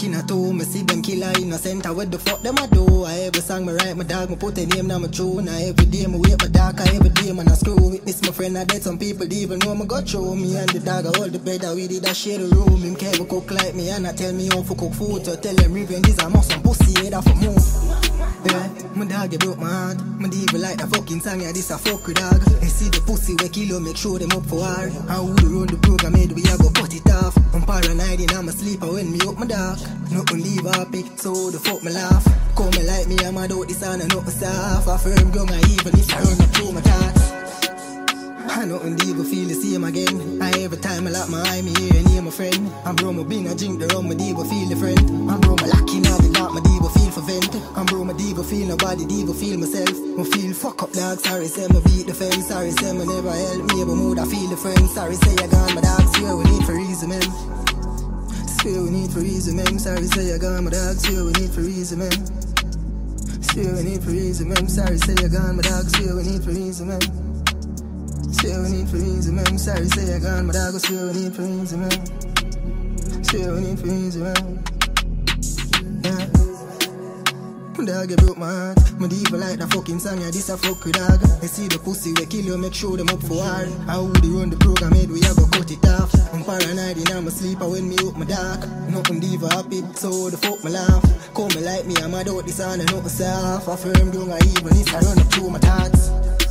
in a two. Me see them killer innocent. What the fuck them a do? I every song me write my dog, me put a name down my tune. I every day me wait my dog, I every day man I screw with this my friend. I dead some people even know me got through. Me and the dog I hold the bed, we did that share the room. Him can't cook like me and I tell me how to cook food. So tell them revenge is a must some pussy head off a move. Yeah, my dog you broke my heart. My devil like the fucking song, yeah, this a fuck with dog. I see the pussy we kill you, make sure them up for war. I would run the program, made we a go cut it off. I'm paranoid and I'm asleep, when me up my dark. Nothing leave happy, so the fuck me laugh. Come me like me, I'm a do this and I nothing soft. I firm young, I even if I run up through my thoughts. I nothing devil feel the same again. Every time I lock my eye, me hear and hear my friend. I'm bro, my been a drink the rum, my devil feel the friend. I'm bro, my lucky now, the dark, my devil feel for vent. I'm bro, my devil feel nobody, devil feel myself. I feel fuck up dog, sorry say me beat the fence. Sorry say me never help me, but mood I feel the friend. Sorry say I gone, my dog, swear we need for reason, man. Swear we need for reason, man. Sorry say I gone, my dog, swear we need for reason, man. Swear we need for reason, man. Sorry say I gone, my dog, swear we need for reason, man. Swear we need for reason, man. Sorry say I gone, my dog, swear we need for reason, man. Swear we need for reason, man. Yeah. My dog, you broke my heart. My devil like the fucking song, yeah, this a fuck with dog. I see the pussy, we kill you, make sure them up for war. I would run the program, made we a go cut it off. I'm paranoid and I'm asleep, when me up my dark. Nothing diva happy, so the fuck my laugh. Come me like me, I'm a doubt this and I nothing soft. I firm young, I even if I run up through my thoughts.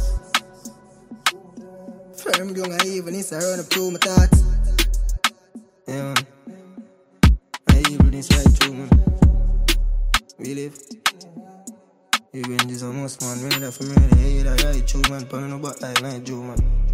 Firm young, I even if I run up through my thoughts. Yeah, man. I even this right through, man. We live. Revenge is a must, man. Ready for me, yeah, that right through, man. Put on the butt like Joe, man.